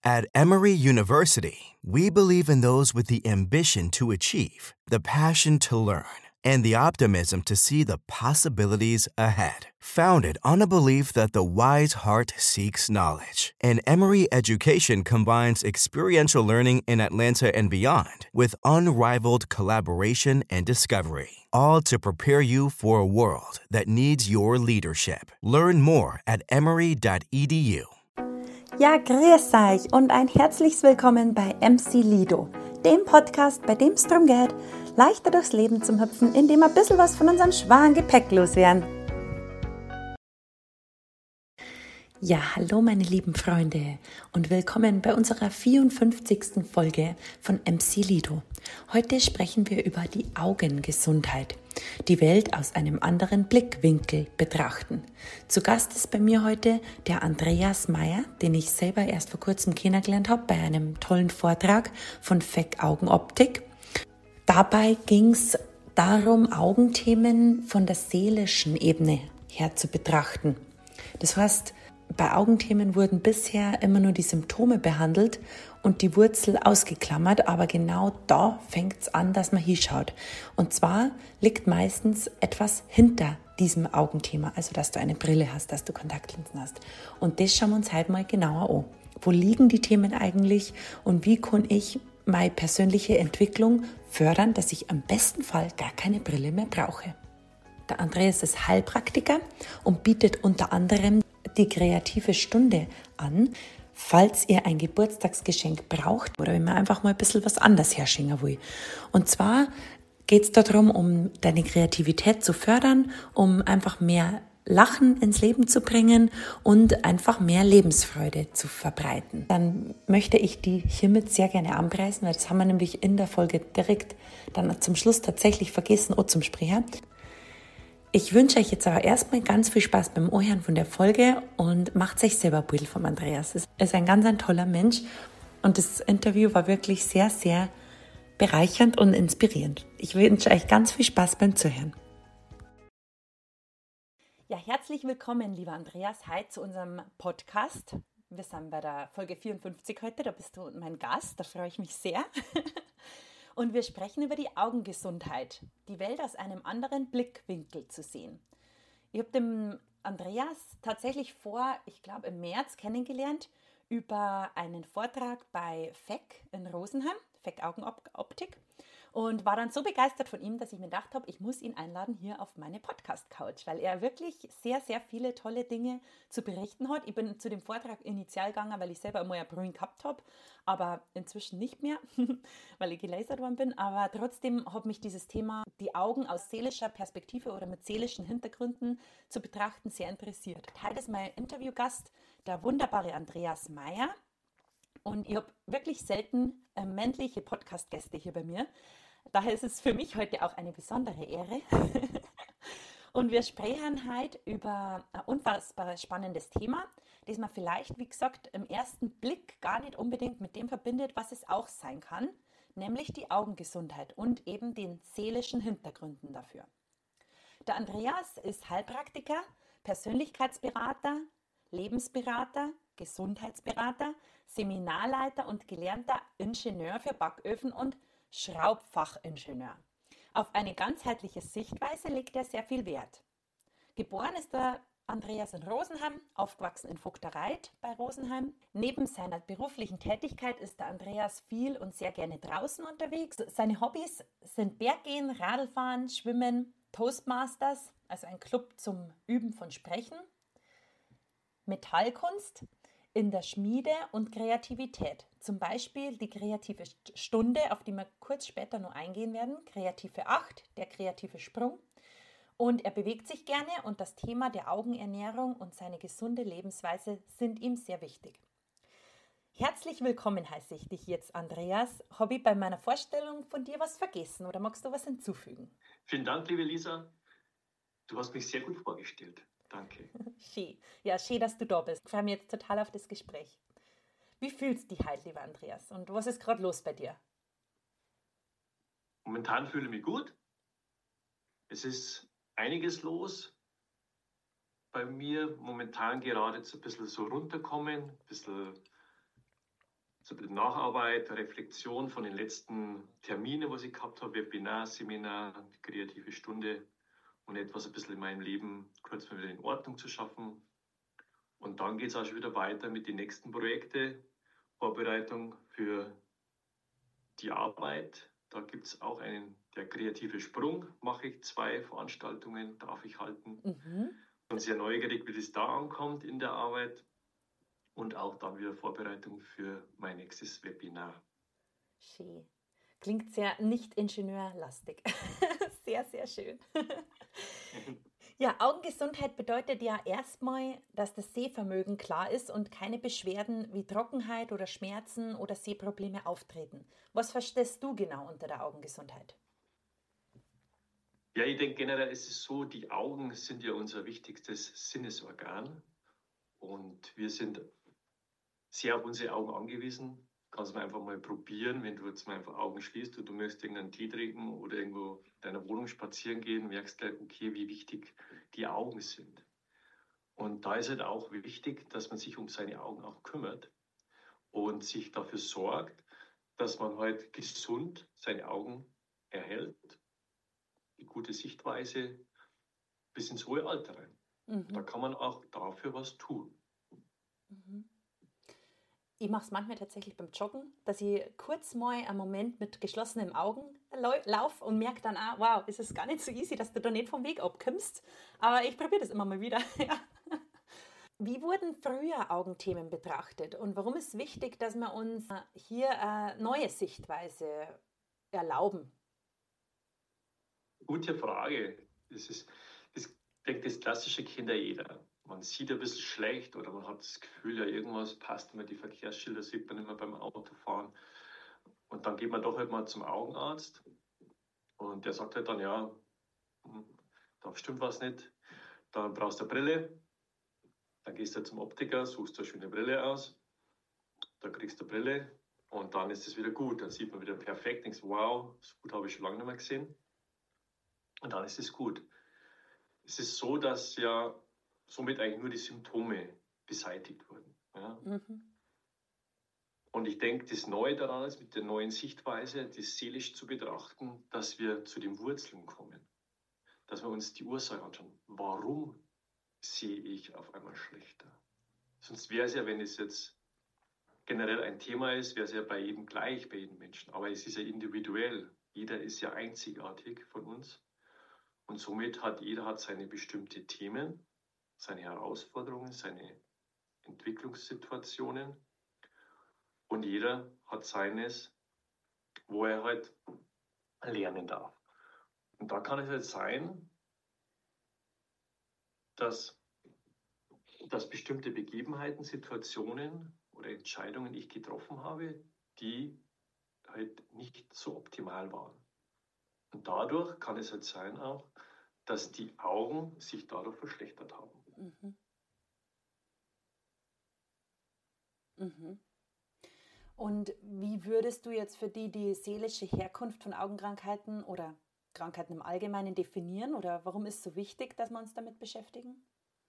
At Emory University, we believe in those with the ambition to achieve, the passion to learn, and the optimism to see the possibilities ahead. Founded on a belief that the wise heart seeks knowledge, and Emory Education combines experiential learning in Atlanta and beyond with unrivaled collaboration and discovery, all to prepare you for a world that needs your leadership. Learn more at emory.edu. Ja, grüß euch und ein herzliches Willkommen bei MC Lido, dem Podcast, bei dem es darum geht, leichter durchs Leben zu hüpfen, indem wir ein bisschen was von unserem schweren Gepäck loswerden. Ja, hallo meine lieben Freunde und willkommen bei unserer 54. Folge von MC Lido. Heute sprechen wir über die Augengesundheit, die Welt aus einem anderen Blickwinkel betrachten. Zu Gast ist bei mir heute der Andreas Meier, den ich selber erst vor kurzem kennengelernt habe bei einem tollen Vortrag von FEC Augenoptik. Dabei ging es darum, Augenthemen von der seelischen Ebene her zu betrachten. Das heißt, bei Augenthemen wurden bisher immer nur die Symptome behandelt und die Wurzel ausgeklammert, aber genau da fängt es an, dass man hinschaut. Und zwar liegt meistens etwas hinter diesem Augenthema, also dass du eine Brille hast, dass du Kontaktlinsen hast. Und das schauen wir uns heute mal genauer an. Wo liegen die Themen eigentlich und wie kann ich meine persönliche Entwicklung fördern, dass ich am besten Fall gar keine Brille mehr brauche? Der Andreas ist Heilpraktiker und bietet unter anderem die kreative Stunde an, falls ihr ein Geburtstagsgeschenk braucht oder wenn man einfach mal ein bisschen was anderes herschenken will. Und zwar geht es darum, um deine Kreativität zu fördern, um einfach mehr Lachen ins Leben zu bringen und einfach mehr Lebensfreude zu verbreiten. Dann möchte ich die hiermit sehr gerne anpreisen, weil das haben wir nämlich in der Folge direkt dann zum Schluss tatsächlich vergessen, zum Sprecher. Ich wünsche euch jetzt aber erstmal ganz viel Spaß beim Ohren von der Folge und macht euch selber ein Bild vom Andreas. Er ist ein ganz toller Mensch und das Interview war wirklich sehr, sehr bereichernd und inspirierend. Ich wünsche euch ganz viel Spaß beim Zuhören. Ja, herzlich willkommen, lieber Andreas, heute zu unserem Podcast. Wir sind bei der Folge 54 heute, da bist du mein Gast, da freue ich mich sehr. Und wir sprechen über die Augengesundheit, die Welt aus einem anderen Blickwinkel zu sehen. Ich habe den Andreas tatsächlich ich glaube im März kennengelernt über einen Vortrag bei FEC in Rosenheim, FEC Augenoptik. Und war dann so begeistert von ihm, dass ich mir gedacht habe, ich muss ihn einladen hier auf meine Podcast-Couch, weil er wirklich sehr, sehr viele tolle Dinge zu berichten hat. Ich bin zu dem Vortrag initial gegangen, weil ich selber einmal eine Brille gehabt habe, aber inzwischen nicht mehr, weil ich gelasert worden bin. Aber trotzdem hat mich dieses Thema, die Augen aus seelischer Perspektive oder mit seelischen Hintergründen zu betrachten, sehr interessiert. Heute ist mein Interviewgast der wunderbare Andreas Meier. Und ich habe wirklich selten männliche Podcast-Gäste hier bei mir. Daher ist es für mich heute auch eine besondere Ehre. Und wir sprechen heute über ein unfassbar spannendes Thema, das man vielleicht, wie gesagt, im ersten Blick gar nicht unbedingt mit dem verbindet, was es auch sein kann, nämlich die Augengesundheit und eben den seelischen Hintergründen dafür. Der Andreas ist Heilpraktiker, Persönlichkeitsberater, Lebensberater, Gesundheitsberater, Seminarleiter und gelernter Ingenieur für Backöfen und Schraubfachingenieur. Auf eine ganzheitliche Sichtweise legt er sehr viel Wert. Geboren ist der Andreas in Rosenheim, aufgewachsen in Vogtereit bei Rosenheim. Neben seiner beruflichen Tätigkeit ist der Andreas viel und sehr gerne draußen unterwegs. Seine Hobbys sind Berggehen, Radlfahren, Schwimmen, Toastmasters, also ein Club zum Üben von Sprechen, Metallkunst, in der Schmiede und Kreativität. Zum Beispiel die kreative Stunde, auf die wir kurz später noch eingehen werden, kreative 8, der kreative Sprung. Und er bewegt sich gerne und das Thema der Augenernährung und seine gesunde Lebensweise sind ihm sehr wichtig. Herzlich willkommen heiße ich dich jetzt, Andreas. Habe ich bei meiner Vorstellung von dir was vergessen oder magst du was hinzufügen? Vielen Dank, liebe Lisa. Du hast mich sehr gut vorgestellt. Danke. Schön. Ja, schön, dass du da bist. Ich freue mich jetzt total auf das Gespräch. Wie fühlst du dich heute, lieber Andreas? Und was ist gerade los bei dir? Momentan fühle ich mich gut. Es ist einiges los. Bei mir momentan gerade jetzt ein bisschen so runterkommen, ein bisschen so ein bisschen Nacharbeit, Reflexion von den letzten Terminen, was ich gehabt habe, Webinar, Seminar, kreative Stunde und etwas ein bisschen in meinem Leben kurz mal wieder in Ordnung zu schaffen. Und dann geht es auch schon wieder weiter mit den nächsten Projekten, Vorbereitung für die Arbeit. Da gibt es auch der kreative Sprung, mache ich 2 Veranstaltungen, darf ich halten. Und sehr neugierig, wie das da ankommt in der Arbeit. Und auch dann wieder Vorbereitung für mein nächstes Webinar. Schön. Klingt sehr nicht ingenieurlastig. Sehr, sehr schön. Ja, Augengesundheit bedeutet ja erstmal, dass das Sehvermögen klar ist und keine Beschwerden wie Trockenheit oder Schmerzen oder Sehprobleme auftreten. Was verstehst du genau unter der Augengesundheit? Ja, ich denke generell ist es so, die Augen sind ja unser wichtigstes Sinnesorgan und wir sind sehr auf unsere Augen angewiesen. Kannst du einfach mal probieren, wenn du jetzt mal einfach Augen schließt und du möchtest irgendeinen Tee trinken oder irgendwo in deiner Wohnung spazieren gehen, merkst du, okay, wie wichtig die Augen sind. Und da ist halt auch wichtig, dass man sich um seine Augen auch kümmert und sich dafür sorgt, dass man halt gesund seine Augen erhält, die gute Sichtweise bis ins hohe Alter rein. Da kann man auch dafür was tun. Ich mache es manchmal tatsächlich beim Joggen, dass ich kurz mal einen Moment mit geschlossenen Augen laufe und merke dann auch, wow, ist es gar nicht so easy, dass du da nicht vom Weg abkommst. Aber ich probiere das immer mal wieder. Wie wurden früher Augenthemen betrachtet und warum ist es wichtig, dass wir uns hier eine neue Sichtweise erlauben? Gute Frage. Ich denke, das Klassische kennt ja jeder. Man sieht ein bisschen schlecht oder man hat das Gefühl, ja, irgendwas passt immer, die Verkehrsschilder sieht man immer beim Autofahren. Und dann geht man doch halt mal zum Augenarzt und der sagt halt dann, ja, da stimmt was nicht, dann brauchst du eine Brille, dann gehst du zum Optiker, suchst du eine schöne Brille aus, da kriegst du eine Brille und dann ist es wieder gut. Dann sieht man wieder perfekt, denkst, wow, so gut habe ich schon lange nicht mehr gesehen. Und dann ist es gut. Es ist so, dass ja somit eigentlich nur die Symptome beseitigt wurden. Ja? Und ich denke, das Neue daran ist, mit der neuen Sichtweise, das seelisch zu betrachten, dass wir zu den Wurzeln kommen. Dass wir uns die Ursache anschauen. Warum sehe ich auf einmal schlechter? Sonst wäre es ja, wenn es jetzt generell ein Thema ist, wäre es ja bei jedem gleich, bei jedem Menschen. Aber es ist ja individuell. Jeder ist ja einzigartig von uns. Und somit hat jeder seine bestimmten Themen, seine Herausforderungen, seine Entwicklungssituationen. Und jeder hat seines, wo er halt lernen darf. Und da kann es halt sein, dass bestimmte Begebenheiten, Situationen oder Entscheidungen ich getroffen habe, die halt nicht so optimal waren. Und dadurch kann es halt sein auch, dass die Augen sich dadurch verschlechtert haben. Und wie würdest du jetzt für die seelische Herkunft von Augenkrankheiten oder Krankheiten im Allgemeinen definieren? Oder warum ist es so wichtig, dass wir uns damit beschäftigen?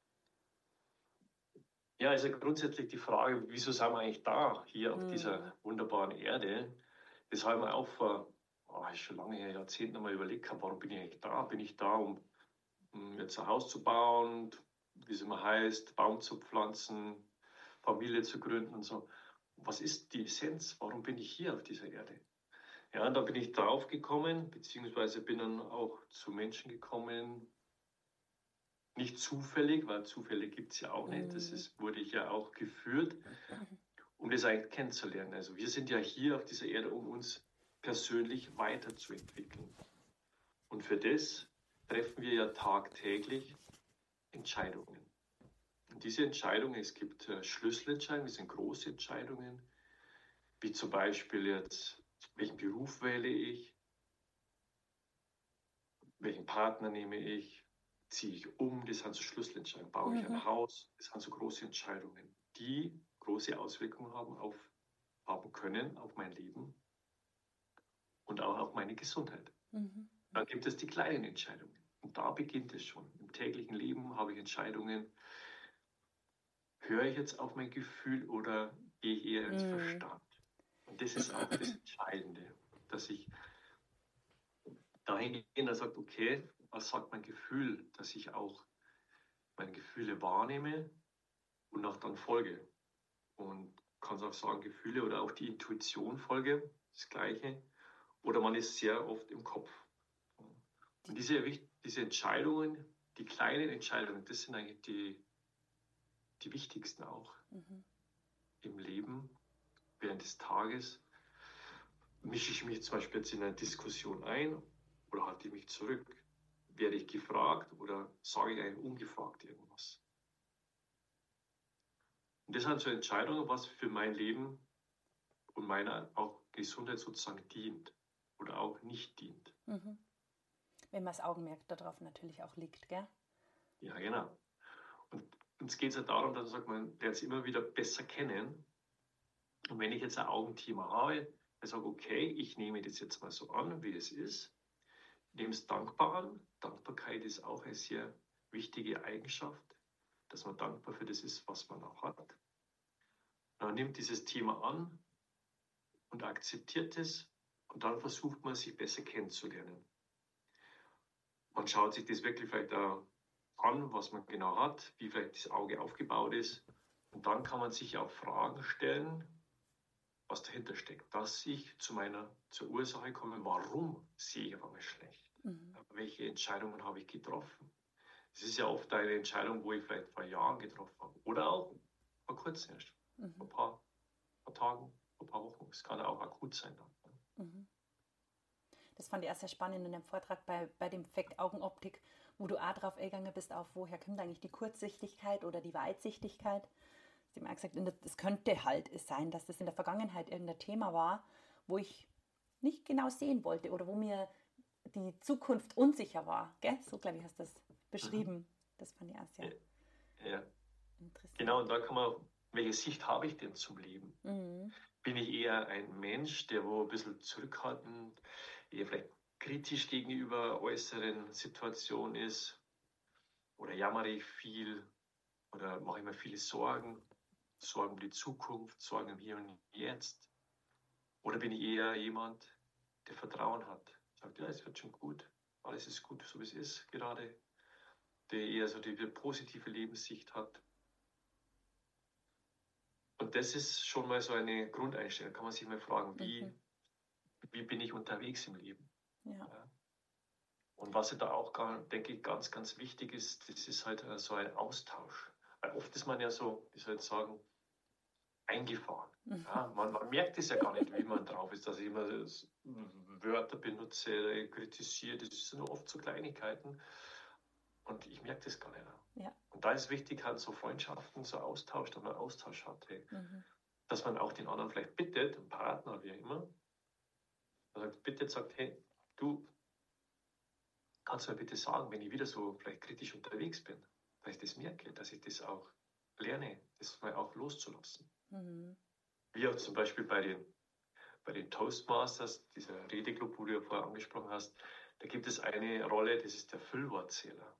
Ja, also grundsätzlich die Frage, wieso sind wir eigentlich da, hier auf dieser wunderbaren Erde? Das habe ich mir auch vor, ist schon lange her, Jahrzehnten einmal überlegt, warum bin ich eigentlich da? Bin ich da, um jetzt ein Haus zu bauen, wie es immer heißt, Baum zu pflanzen, Familie zu gründen und so. Was ist die Essenz? Warum bin ich hier auf dieser Erde? Ja, da bin ich drauf gekommen, beziehungsweise bin dann auch zu Menschen gekommen, nicht zufällig, weil Zufälle gibt es ja auch nicht. Wurde ich ja auch geführt, um das eigentlich kennenzulernen. Also wir sind ja hier auf dieser Erde, um uns persönlich weiterzuentwickeln. Und für das treffen wir ja tagtäglich Entscheidungen. Und diese Entscheidungen, es gibt Schlüsselentscheidungen, das sind große Entscheidungen, wie zum Beispiel jetzt, welchen Beruf wähle ich, welchen Partner nehme ich, ziehe ich um, das sind so Schlüsselentscheidungen, baue ich ein Haus, das sind so große Entscheidungen, die große Auswirkungen haben können auf mein Leben und auch auf meine Gesundheit. Dann gibt es die kleinen Entscheidungen und da beginnt es schon. Im täglichen Leben habe ich Entscheidungen, höre ich jetzt auf mein Gefühl oder gehe ich eher ins Verstand? das ist auch das Entscheidende, dass ich dahingehend sage, okay, was sagt mein Gefühl, dass ich auch meine Gefühle wahrnehme und auch dann folge. Und kann auch sagen, Gefühle oder auch die Intuition folge, das Gleiche. Oder man ist sehr oft im Kopf. Und diese Entscheidungen, die kleinen Entscheidungen, das sind eigentlich die wichtigsten auch im Leben. Während des Tages mische ich mich zum Beispiel jetzt in eine Diskussion ein oder halte ich mich zurück? Werde ich gefragt oder sage ich eigentlich ungefragt irgendwas? Und das sind so Entscheidungen, was für mein Leben und meiner auch Gesundheit sozusagen dient oder auch nicht dient. Mhm. Wenn man das Augenmerk darauf natürlich auch liegt, gell? Ja, genau. Und uns geht es ja darum, dass man lernt es immer wieder besser kennen. Und wenn ich jetzt ein Augenthema habe, ich sage, okay, ich nehme das jetzt mal so an, wie es ist, nehme es dankbar an. Dankbarkeit ist auch eine sehr wichtige Eigenschaft, dass man dankbar für das ist, was man auch hat. Man nimmt dieses Thema an und akzeptiert es und dann versucht man, sich besser kennenzulernen. Man schaut sich das wirklich vielleicht an, was man genau hat, wie vielleicht das Auge aufgebaut ist. Und dann kann man sich auch Fragen stellen, was dahinter steckt, dass ich zur Ursache komme, warum sehe ich auf einmal schlecht? Welche Entscheidungen habe ich getroffen? Es ist ja oft eine Entscheidung, wo ich vielleicht vor Jahren getroffen habe oder auch vor kurzem erst, vor ein paar Tagen, vor ein paar Wochen. Es kann ja auch akut sein. Dann. Das fand ich auch sehr spannend in dem Vortrag bei dem Effekt Augenoptik, wo du auch drauf eingegangen bist, auf woher kommt eigentlich die Kurzsichtigkeit oder die Weitsichtigkeit. Sie haben auch gesagt, es könnte halt sein, dass das in der Vergangenheit irgendein Thema war, wo ich nicht genau sehen wollte oder wo mir die Zukunft unsicher war. Gell? So, glaube ich, hast du das beschrieben. Das fand ich auch sehr interessant. Genau, und da kann man, welche Sicht habe ich denn zum Leben? Bin ich eher ein Mensch, der wo ein bisschen zurückhaltend, eher vielleicht kritisch gegenüber äußeren Situationen ist? Oder jammere ich viel? Oder mache ich mir viele Sorgen? Sorgen um die Zukunft, Sorgen im Hier und Jetzt? Oder bin ich eher jemand, der Vertrauen hat? Sagt, ja, es wird schon gut, alles ist gut, so wie es ist gerade. Der eher so die positive Lebenssicht hat. Und das ist schon mal so eine Grundeinstellung. Kann man sich mal fragen, wie bin ich unterwegs im Leben? Ja. Und was da auch, denke ich, ganz, ganz wichtig ist, das ist halt so ein Austausch. Weil oft ist man ja so, wie soll ich sagen, eingefahren. Ja, man merkt es ja gar nicht, wie man drauf ist, dass ich immer Wörter benutze, kritisiere. Das sind oft so Kleinigkeiten. Und ich merke das gar nicht. Ja. Und da ist wichtig, halt so Freundschaften, so Austausch, dass man Austausch hat. Hey. Dass man auch den anderen vielleicht bittet, einen Partner, wie immer, bittet, sagt, hey, du, kannst du mir bitte sagen, wenn ich wieder so vielleicht kritisch unterwegs bin, dass ich das merke, dass ich das auch lerne, das mal auch loszulassen. Wie auch zum Beispiel bei den Toastmasters, dieser Redeclub, wo du ja vorher angesprochen hast, da gibt es eine Rolle, das ist der Füllwortzähler.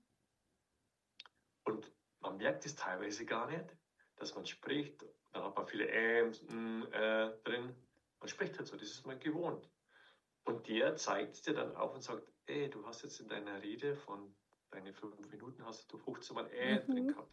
Und man merkt es teilweise gar nicht, dass man spricht, dann hat man viele drin. Man spricht halt so, das ist man gewohnt. Und der zeigt es dir dann auf und sagt, ey, du hast jetzt in deiner Rede von deinen 5 Minuten hast du 15 Mal drin gehabt.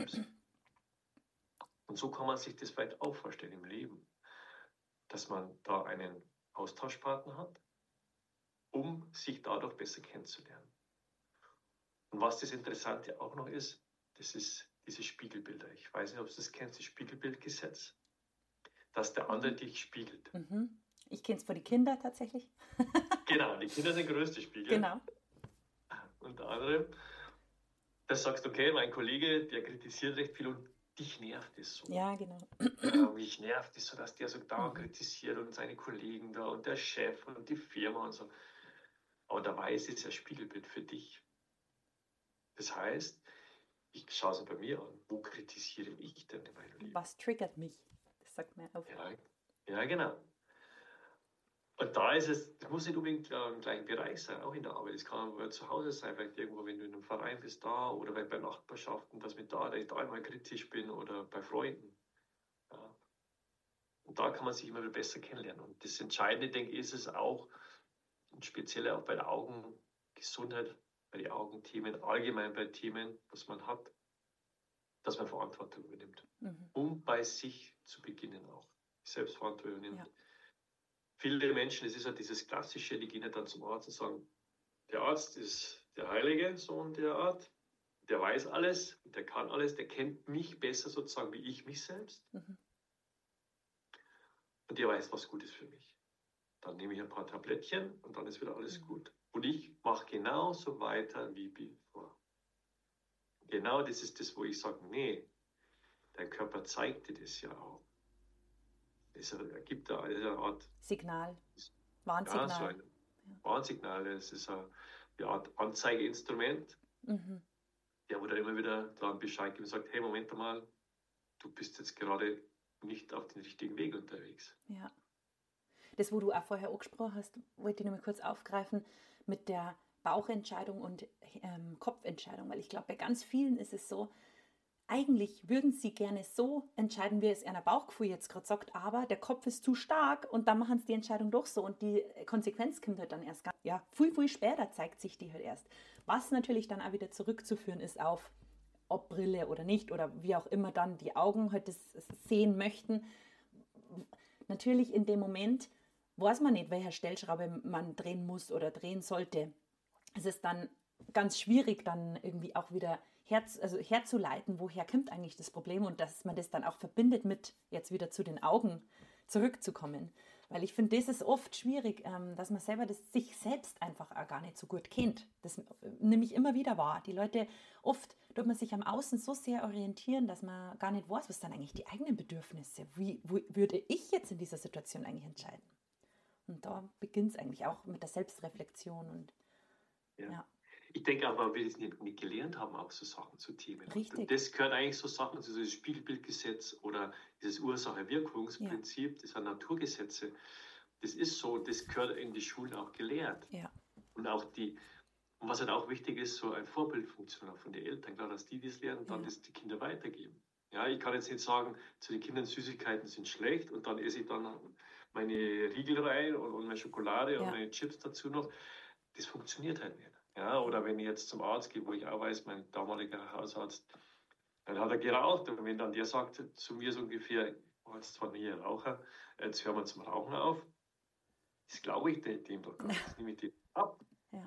Und so kann man sich das vielleicht auch vorstellen im Leben, dass man da einen Austauschpartner hat, um sich dadurch besser kennenzulernen. Und was das Interessante auch noch ist, das ist diese Spiegelbilder. Ich weiß nicht, ob du das kennst, das Spiegelbildgesetz, dass der andere dich spiegelt. Ich kenne es für die Kinder tatsächlich. Genau, die Kinder sind größte Spiegel. Genau. Unter anderem, das sagst du, okay, mein Kollege, der kritisiert recht viel und dich nervt es so. Ja, genau. Mich nervt es so, dass der so da kritisiert und seine Kollegen da und der Chef und die Firma und so. Aber dabei ist es ja Spiegelbild für dich. Das heißt, ich schaue es bei mir an. Wo kritisiere ich denn in meinem Leben? Was triggert mich? Das sagt mir auf. Ja, genau. Und da ist es, das muss nicht unbedingt im gleichen Bereich sein, auch in der Arbeit. Das kann zu Hause sein, vielleicht irgendwo, wenn du in einem Verein bist, da oder bei Nachbarschaften, dass ich da einmal kritisch bin oder bei Freunden. Ja. Und da kann man sich immer wieder besser kennenlernen. Und das Entscheidende, denke ich, ist es auch, und speziell auch bei der Augengesundheit, bei den Augenthemen, allgemein bei Themen, was man hat, dass man Verantwortung übernimmt. Um bei sich zu beginnen auch. Selbstverantwortung nimmt. Ja. Viele Menschen, das ist ja dieses Klassische, die gehen ja dann zum Arzt und sagen, der Arzt ist der heilige Sohn der Art, der weiß alles, der kann alles, der kennt mich besser sozusagen wie ich mich selbst. Und der weiß, was gut ist für mich. Dann nehme ich ein paar Tablettchen und dann ist wieder alles gut. Und ich mache genauso weiter wie bevor. Genau das ist das, wo ich sage, nee, dein Körper zeigt dir das ja auch. Es gibt da eine Art Signal, Warnsignal. Ja, so ein Warnsignal. Es ist eine Art Anzeigeinstrument, der wo dann immer wieder daran Bescheid gibt und sagt, hey, Moment mal, du bist jetzt gerade nicht auf den richtigen Weg unterwegs. Ja. Das, wo du auch vorher angesprochen hast, wollte ich noch mal kurz aufgreifen mit der Bauchentscheidung und Kopfentscheidung, weil ich glaube, bei ganz vielen ist es so, eigentlich würden sie gerne so entscheiden, wie es ihr Bauchgefühl jetzt gerade sagt, aber der Kopf ist zu stark und dann machen sie die Entscheidung doch so und die Konsequenz kommt halt dann erst viel, viel später zeigt sich die halt erst. Was natürlich dann auch wieder zurückzuführen ist auf, ob Brille oder nicht oder wie auch immer dann die Augen halt das sehen möchten. Natürlich in dem Moment weiß man nicht, welcher Stellschraube man drehen muss oder drehen sollte. Es ist dann ganz schwierig, dann irgendwie auch wieder herzuleiten, woher kommt eigentlich das Problem und dass man das dann auch verbindet mit jetzt wieder zu den Augen zurückzukommen. Weil ich finde, das ist oft schwierig, dass man selber sich selbst einfach auch gar nicht so gut kennt. Das nehme ich immer wieder wahr. Die Leute, oft tut man sich am Außen so sehr orientieren, dass man gar nicht weiß, was dann eigentlich die eigenen Bedürfnisse, wie würde ich jetzt in dieser Situation eigentlich entscheiden. Und da beginnt es eigentlich auch mit der Selbstreflexion und ja. Ich denke aber, weil wir das nicht gelernt haben, auch so Sachen zu Themen. Richtig. Das gehört eigentlich so Sachen, also das Spiegelbildgesetz oder dieses Ursache-Wirkungsprinzip, das sind Naturgesetze. Das ist so, das gehört in die Schulen auch gelehrt. Ja. Und auch und was halt auch wichtig ist, so eine Vorbildfunktion auch von den Eltern, klar, dass die das lernen, dann das die Kinder weitergeben. Ja, ich kann jetzt nicht sagen, zu den Kindern Süßigkeiten sind schlecht und dann esse ich dann meine Riegel rein und meine Schokolade und meine Chips dazu noch. Das funktioniert halt nicht. Ja, oder wenn ich jetzt zum Arzt gehe, wo ich auch weiß, mein damaliger Hausarzt, dann hat er geraucht. Und wenn dann der sagt zu mir so ungefähr, oh, jetzt zwar nie ein Raucher, jetzt hören wir zum Rauchen auf, das glaube ich dem doch gar nicht. Das nehme ich dem ab.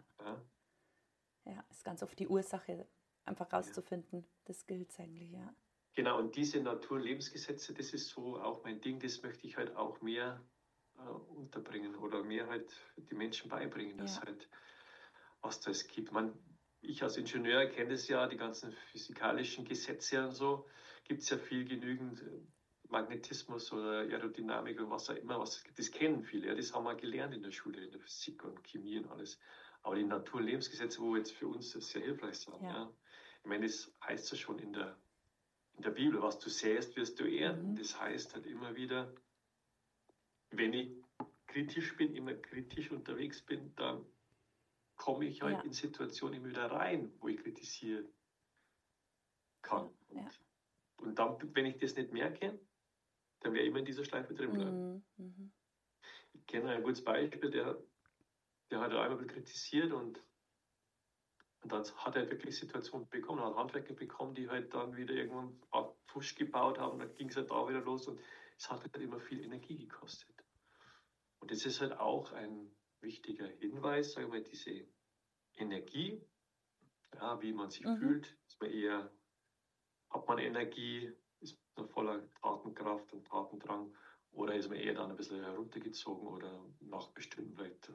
Ja, ist ganz oft die Ursache einfach rauszufinden. Das gilt eigentlich, ja. Genau, und diese Natur- und Lebensgesetze, das ist so auch mein Ding, das möchte ich halt auch mehr unterbringen oder mehr halt die Menschen beibringen, dass halt was das gibt. Ich als Ingenieur kenne das ja, die ganzen physikalischen Gesetze und so, gibt es ja viel genügend Magnetismus oder Aerodynamik oder was auch immer, was es gibt. Das kennen viele, ja, das haben wir gelernt in der Schule, in der Physik und Chemie und alles. Aber die Natur- und Lebensgesetze, wo jetzt für uns das sehr hilfreich sind, ja. Ich meine, das heißt ja schon in der Bibel, was du säst, wirst du ernten. Das heißt halt immer wieder, wenn ich kritisch bin, immer kritisch unterwegs bin, dann komme ich halt in Situationen immer wieder rein, wo ich kritisieren kann. Und dann, wenn ich das nicht merke, dann werde ich immer in dieser Schleife drin bleiben. Ich kenne ein gutes Beispiel, der hat einmal kritisiert und dann hat er wirklich Situationen bekommen, hat Handwerker bekommen, die halt dann wieder irgendwann einen Pfusch gebaut haben, dann ging es halt da wieder los und es hat halt immer viel Energie gekostet. Und das ist halt auch ein wichtiger Hinweis, sagen wir, diese Energie, ja, wie man sich fühlt, hat man Energie, ist man voller Tatenkraft und Tatendrang oder ist man eher dann ein bisschen heruntergezogen oder nach bestimmten vielleicht,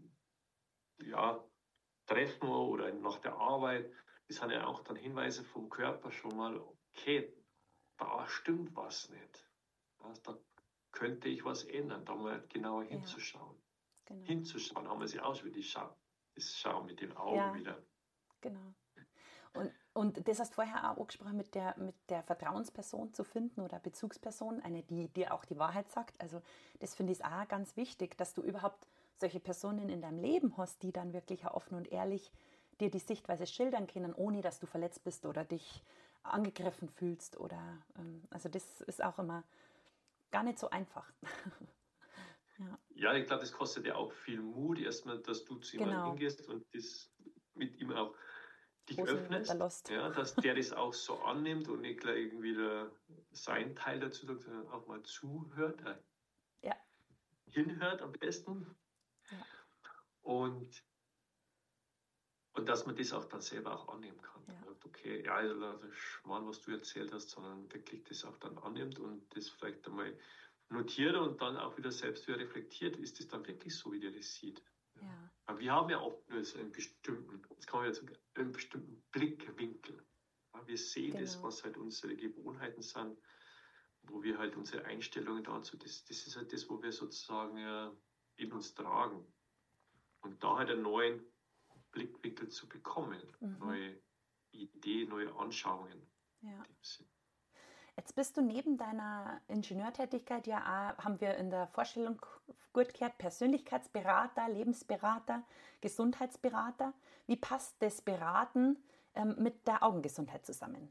Treffen oder nach der Arbeit, das sind ja auch dann Hinweise vom Körper schon mal, okay, da stimmt was nicht. Also da könnte ich was ändern, da mal genauer hinzuschauen. Genau. Hinzuschauen, haben wir sie auch wieder das Schauen mit den Augen wieder. Genau. Und das hast du vorher auch angesprochen, mit der Vertrauensperson zu finden oder Bezugsperson, eine, die dir auch die Wahrheit sagt. Also das finde ich auch ganz wichtig, dass du überhaupt solche Personen in deinem Leben hast, die dann wirklich auch offen und ehrlich dir die Sichtweise schildern können, ohne dass du verletzt bist oder dich angegriffen fühlst. Also das ist auch immer gar nicht so einfach. Ja, Ja, ich glaube, das kostet ja auch viel Mut, erstmal, dass du zu jemandem genau. hingehst und das mit ihm auch dich Hosen öffnest, runterlässt. ja, dass der das auch so annimmt und nicht gleich irgendwie seinen Teil dazu sagt, sondern auch mal zuhört, Ja, hinhört am besten ja, und, und dass man das auch dann selber auch annehmen kann. ja. Man sagt, okay, ja, also das ist Schmarrn, was du erzählt hast, sondern wirklich das auch dann annimmt und das vielleicht einmal notiert und dann auch wieder selbst wieder reflektiert. Ist das dann wirklich so, wie der das sieht? Ja. Ja, Aber wir haben ja oft nur so einen bestimmten, jetzt kann man jetzt sagen, einen bestimmten Blickwinkel. Ja, wir sehen das, genau. was halt unsere Gewohnheiten sind, wo wir halt unsere Einstellungen dazu, das ist halt das, wo wir sozusagen in uns tragen. Und da halt einen neuen Blickwinkel zu bekommen, neue Ideen, neue Anschauungen. Ja. In dem Sinn. Jetzt bist du neben deiner Ingenieurtätigkeit ja auch, haben wir in der Vorstellung gut gehört, Persönlichkeitsberater, Lebensberater, Gesundheitsberater. Wie passt das Beraten mit der Augengesundheit zusammen?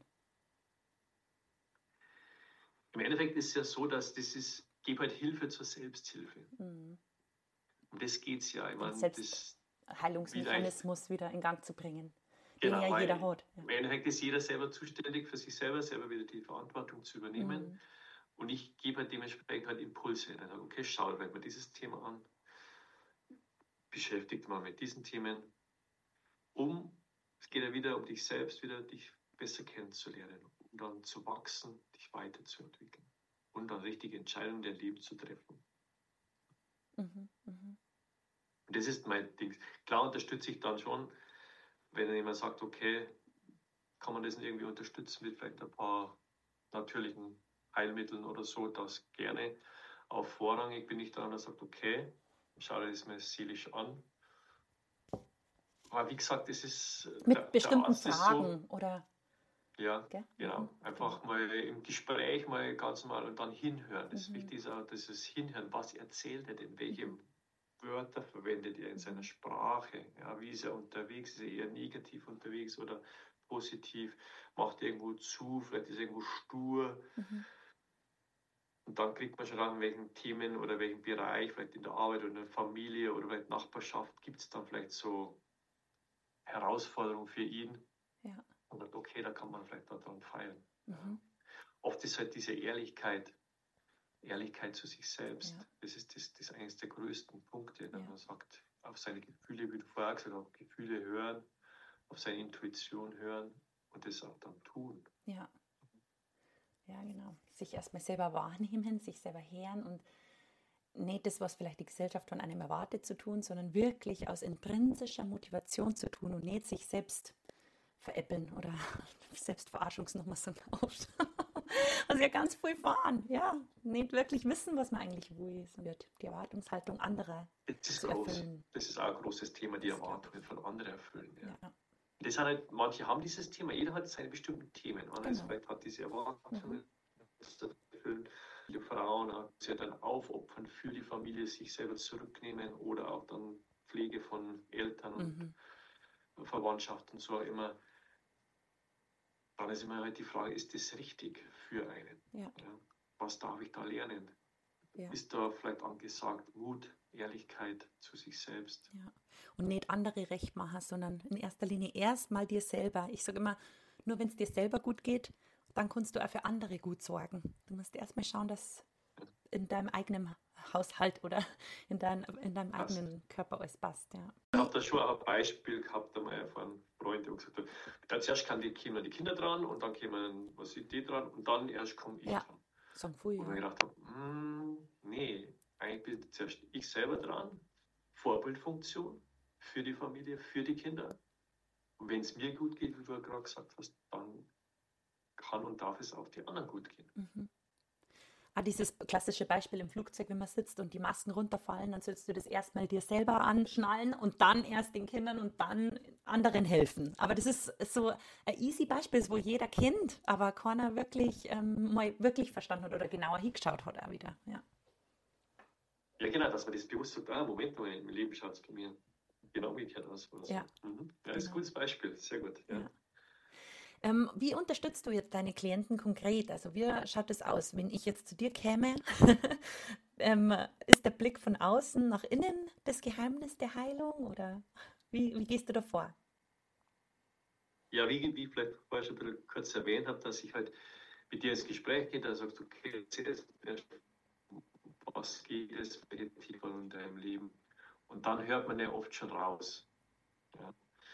Im Endeffekt ist es ja so, dass das ist, gib halt Hilfe zur Selbsthilfe. Um das geht es ja. Ich Den meine, das Selbstheilungsmechanismus wieder in Gang zu bringen, den genau, ja jeder weil hat. Ja. im Endeffekt ist jeder selber zuständig für sich selber wieder die Verantwortung zu übernehmen. Und ich gebe halt dementsprechend halt Impulse. Dann sage, okay, schau dir mal dieses Thema an, beschäftigt mal mit diesen Themen, es geht ja wieder um dich selbst, wieder dich besser kennenzulernen, um dann zu wachsen, dich weiterzuentwickeln und dann richtige Entscheidungen in dein Leben zu treffen. Und das ist mein Ding. Klar unterstütze ich dann schon, wenn jemand sagt, okay, kann man das irgendwie unterstützen mit vielleicht ein paar natürlichen Heilmitteln oder so, das gerne. Auch vorrangig bin ich dann, der sagt, okay, schau dir das mal seelisch an. Aber wie gesagt, es ist Mit bestimmten Arzt ist so, Fragen oder? ja, Gell? genau. Einfach mal im Gespräch mal ganz normal und dann hinhören. Das Wichtige ist auch dieses Hinhören. Was erzählt er denn? Welche Wörter verwendet er in seiner Sprache? Ja, wie ist er unterwegs? Ist er eher negativ unterwegs oder positiv? Macht er irgendwo zu? Vielleicht ist er irgendwo stur. Und dann kriegt man schon an, welchen Themen oder welchen Bereich, vielleicht in der Arbeit oder in der Familie oder vielleicht Nachbarschaft, gibt es dann vielleicht so Herausforderungen für ihn. Ja. Und sagt, okay, da kann man vielleicht daran feilen. Oft ist halt diese Ehrlichkeit zu sich selbst. Ja. Das ist eines der größten Punkte, dass man sagt, auf seine Gefühle, wie du vorher gesagt hast, auf Gefühle hören, auf seine Intuition hören und das auch dann tun. Ja. Ja, genau. Sich erstmal selber wahrnehmen, sich selber hören und nicht das, was vielleicht die Gesellschaft von einem erwartet, zu tun, sondern wirklich aus intrinsischer Motivation zu tun und nicht sich selbst veräppeln oder Selbstverarschungsnummer so oft. Also ja ganz viel fahren, ja. Nicht wirklich wissen, was man eigentlich will, sondern die Erwartungshaltung anderer zu erfüllen. Das ist auch ein großes Thema, die Erwartungen von anderen erfüllen. Ja. Ja. Das sind halt, manche haben dieses Thema, jeder hat seine bestimmten Themen. Anderes vielleicht hat diese Erwartungen zu erfüllen. Viele Frauen sich dann aufopfern für die Familie, sich selber zurücknehmen oder auch dann Pflege von Eltern und Verwandtschaft und so immer. Dann ist immer halt die Frage, ist das richtig für einen? Ja. Ja? Was darf ich da lernen? Ja. Ist da vielleicht angesagt Mut, Ehrlichkeit zu sich selbst? Ja. Und nicht andere recht machen, sondern in erster Linie erstmal dir selber. Ich sage immer, nur wenn es dir selber gut geht, dann kannst du auch für andere gut sorgen. Du musst erstmal schauen, dass in deinem eigenen Haushalt oder in deinem eigenen Körper alles passt. Ja. Ich habe da schon auch ein Beispiel gehabt, einmal von einem Freund, der gesagt hat, zuerst kommen die Kinder dran und dann kommen die dran und dann erst komme ich dran. So früh, und ich gedacht habe, nee, eigentlich bin zuerst ich selber dran, Vorbildfunktion für die Familie, für die Kinder. Und wenn es mir gut geht, wie du gerade gesagt hast, dann kann und darf es auch die anderen gut gehen. Dieses klassische Beispiel im Flugzeug, wenn man sitzt und die Masken runterfallen, dann sollst du das erstmal dir selber anschnallen und dann erst den Kindern und dann anderen helfen. Aber das ist so ein easy Beispiel, wo jeder kennt, aber keiner wirklich mal wirklich verstanden hat oder genauer hingeschaut hat auch wieder. Ja, ja genau, dass man das bewusst sagt, Moment mal, im Leben schaut es bei mir genau umgekehrt aus. Oder so. Ja. Ja, das ist ein gutes Beispiel, sehr gut. Ja. Wie unterstützt du jetzt deine Klienten konkret? Also wie schaut es aus, wenn ich jetzt zu dir käme? Ist der Blick von außen nach innen das Geheimnis der Heilung oder wie gehst du da vor? Ja, wie ich vielleicht vorher schon ein bisschen kurz erwähnt habe, dass ich halt mit dir ins Gespräch gehe, da sagst du, okay, erzähl jetzt, was geht es, welche Tiefe in deinem Leben? Und dann hört man ja oft schon raus, ja,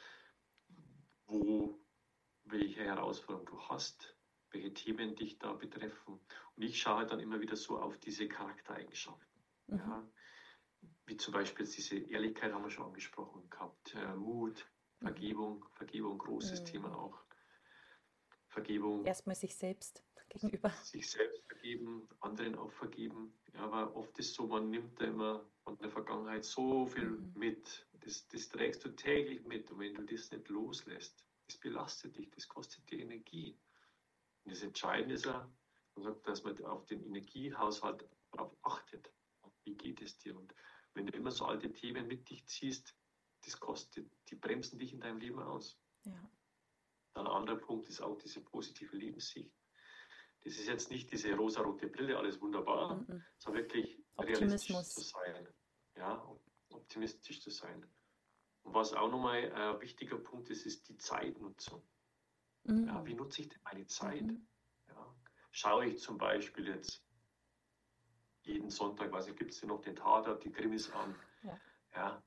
wo, welche Herausforderungen du hast, welche Themen dich da betreffen. Und ich schaue halt dann immer wieder so auf diese Charaktereigenschaften. Mhm. Ja, wie zum Beispiel jetzt diese Ehrlichkeit haben wir schon angesprochen gehabt, Mut, Vergebung, großes Thema auch. Vergebung, Erstmal sich selbst gegenüber. sich selbst vergeben, anderen auch vergeben. Ja, aber oft ist so, man nimmt da immer von der Vergangenheit so viel mit. Das trägst du täglich mit. Und wenn du das nicht loslässt, das belastet dich, das kostet dir Energie. Und das Entscheidende ist ja, man sagt, dass man auf den Energiehaushalt darauf achtet. Wie geht es dir? Und wenn du immer so alte Themen mit dich ziehst, das kostet, die bremsen dich in deinem Leben aus. Ja. Dann ein anderer Punkt ist auch diese positive Lebenssicht. Das ist jetzt nicht diese rosarote Brille, alles wunderbar, sondern wirklich realistisch zu sein. Ja, optimistisch zu sein. Und was auch nochmal ein wichtiger Punkt ist, ist die Zeitnutzung. Ja, wie nutze ich denn meine Zeit? Ja, schaue ich zum Beispiel jetzt jeden Sonntag, gibt es denn noch den Tatort, die Krimis an? Ja.